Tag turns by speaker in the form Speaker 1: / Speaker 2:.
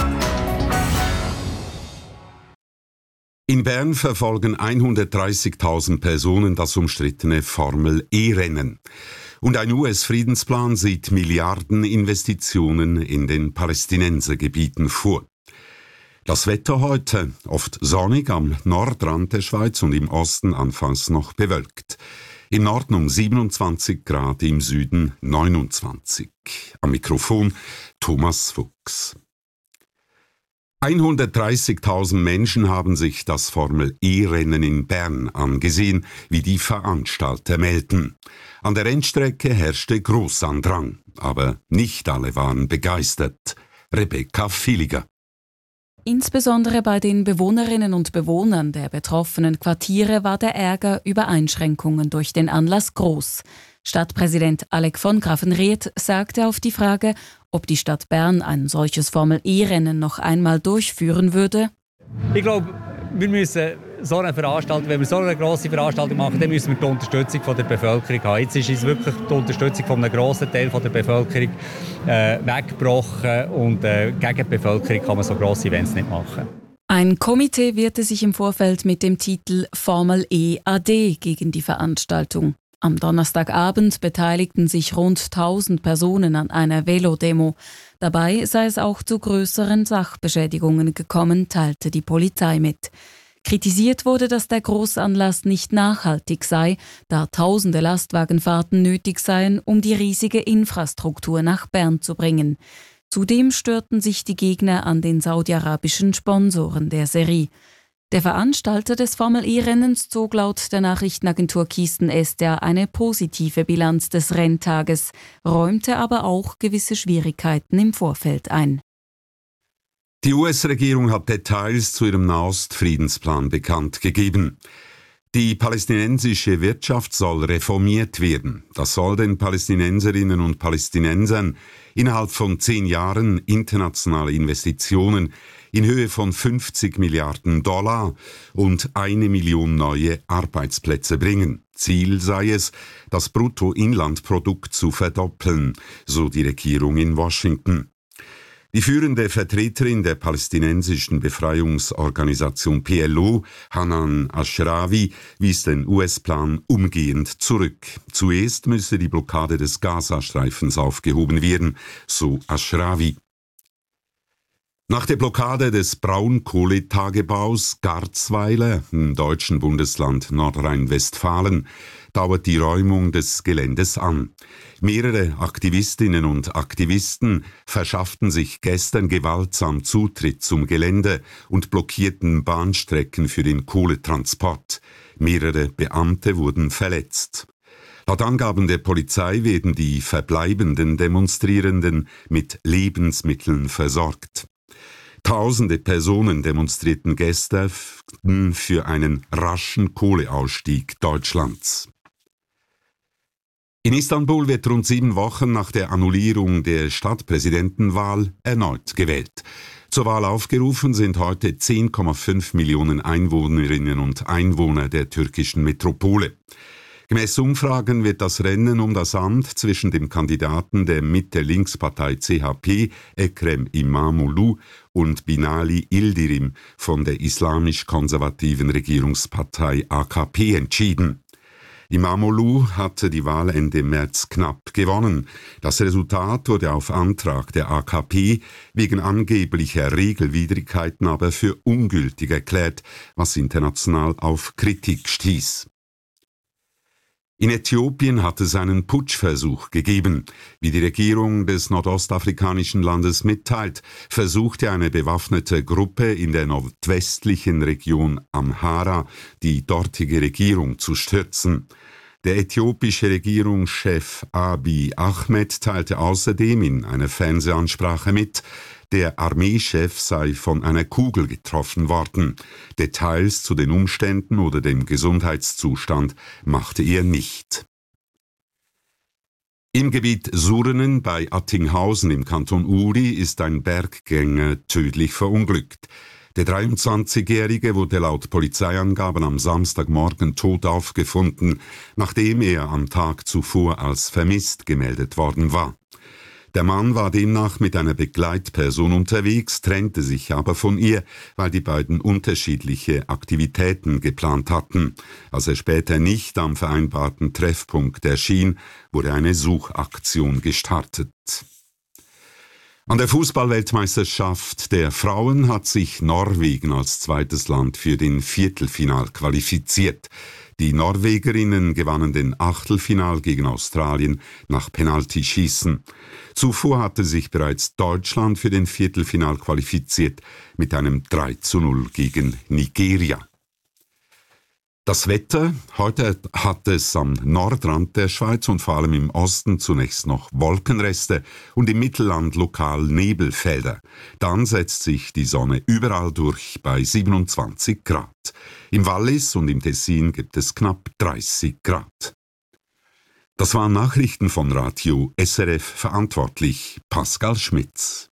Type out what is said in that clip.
Speaker 1: In Bern verfolgen 130.000 Personen das umstrittene Formel-E-Rennen. Und ein US-Friedensplan sieht Milliardeninvestitionen in den Palästinensergebieten vor. Das Wetter heute, oft sonnig am Nordrand der Schweiz und im Osten anfangs noch bewölkt. Im Norden um 27 Grad, im Süden 29. Am Mikrofon Thomas Fuchs. 130.000 Menschen haben sich das Formel-E-Rennen in Bern angesehen, wie die Veranstalter melden. An der Rennstrecke herrschte Grossandrang, aber nicht alle waren begeistert. Rebecca Villiger.
Speaker 2: Insbesondere bei den Bewohnerinnen und Bewohnern der betroffenen Quartiere war der Ärger über Einschränkungen durch den Anlass groß. Stadtpräsident Alec von Graffenried sagte auf die Frage, ob die Stadt Bern ein solches Formel-E-Rennen noch einmal durchführen würde.
Speaker 3: Ich glaube, wir müssen so eine Veranstaltung, wenn wir so eine grosse Veranstaltung machen, dann müssen wir die Unterstützung von der Bevölkerung haben. Jetzt ist uns wirklich die Unterstützung von einem grossen Teil von der Bevölkerung weggebrochen und gegen die Bevölkerung kann man so grosse Events nicht machen.
Speaker 2: Ein Komitee wehrte sich im Vorfeld mit dem Titel Formel E AD gegen die Veranstaltung. Am Donnerstagabend beteiligten sich rund 1000 Personen an einer Velodemo. Dabei sei es auch zu größeren Sachbeschädigungen gekommen, teilte die Polizei mit. Kritisiert wurde, dass der Großanlass nicht nachhaltig sei, da tausende Lastwagenfahrten nötig seien, um die riesige Infrastruktur nach Bern zu bringen. Zudem störten sich die Gegner an den saudi-arabischen Sponsoren der Serie. Der Veranstalter des Formel-E-Rennens zog laut der Nachrichtenagentur Keystone Estia eine positive Bilanz des Renntages, räumte aber auch gewisse Schwierigkeiten im Vorfeld ein.
Speaker 1: Die US-Regierung hat Details zu ihrem Nahost-Friedensplan bekannt gegeben. Die palästinensische Wirtschaft soll reformiert werden. Das soll den Palästinenserinnen und Palästinensern innerhalb von 10 Jahren internationale Investitionen in Höhe von 50 Milliarden Dollar und 1 Million neue Arbeitsplätze bringen. Ziel sei es, das Bruttoinlandprodukt zu verdoppeln, so die Regierung in Washington. Die führende Vertreterin der palästinensischen Befreiungsorganisation PLO, Hanan Ashrawi, wies den US-Plan umgehend zurück. Zuerst müsse die Blockade des Gazastreifens aufgehoben werden, so Ashrawi. Nach der Blockade des Braunkohletagebaus Garzweiler im deutschen Bundesland Nordrhein-Westfalen dauert die Räumung des Geländes an. Mehrere Aktivistinnen und Aktivisten verschafften sich gestern gewaltsam Zutritt zum Gelände und blockierten Bahnstrecken für den Kohletransport. Mehrere Beamte wurden verletzt. Laut Angaben der Polizei werden die verbleibenden Demonstrierenden mit Lebensmitteln versorgt. Tausende Personen demonstrierten gestern für einen raschen Kohleausstieg Deutschlands. In Istanbul wird rund 7 Wochen nach der Annullierung der Stadtpräsidentenwahl erneut gewählt. Zur Wahl aufgerufen sind heute 10,5 Millionen Einwohnerinnen und Einwohner der türkischen Metropole. Gemäß Umfragen wird das Rennen um das Amt zwischen dem Kandidaten der Mitte-Links-Partei CHP, Ekrem İmamoğlu, und Binali Yildirim von der islamisch-konservativen Regierungspartei AKP entschieden. İmamoğlu hatte die Wahl Ende März knapp gewonnen. Das Resultat wurde auf Antrag der AKP wegen angeblicher Regelwidrigkeiten aber für ungültig erklärt, was international auf Kritik stieß. In Äthiopien hat es einen Putschversuch gegeben. Wie die Regierung des nordostafrikanischen Landes mitteilt, versuchte eine bewaffnete Gruppe in der nordwestlichen Region Amhara die dortige Regierung zu stürzen. Der äthiopische Regierungschef Abiy Ahmed teilte außerdem in einer Fernsehansprache mit, der Armeechef sei von einer Kugel getroffen worden. Details zu den Umständen oder dem Gesundheitszustand machte er nicht. Im Gebiet Surnen bei Attinghausen im Kanton Uri ist ein Berggänger tödlich verunglückt. Der 23-Jährige wurde laut Polizeiangaben am Samstagmorgen tot aufgefunden, nachdem er am Tag zuvor als vermisst gemeldet worden war. Der Mann war demnach mit einer Begleitperson unterwegs, trennte sich aber von ihr, weil die beiden unterschiedliche Aktivitäten geplant hatten. Als er später nicht am vereinbarten Treffpunkt erschien, wurde eine Suchaktion gestartet. An der Fußballweltmeisterschaft der Frauen hat sich Norwegen als zweites Land für den Viertelfinal qualifiziert. Die Norwegerinnen gewannen den Achtelfinal gegen Australien nach Penaltyschießen. Zuvor hatte sich bereits Deutschland für den Viertelfinal qualifiziert mit einem 3:0 gegen Nigeria. Das Wetter: Heute hat es am Nordrand der Schweiz und vor allem im Osten zunächst noch Wolkenreste und im Mittelland lokal Nebelfelder. Dann setzt sich die Sonne überall durch bei 27 Grad. Im Wallis und im Tessin gibt es knapp 30 Grad. Das waren Nachrichten von Radio SRF, verantwortlich Pascal Schmitz.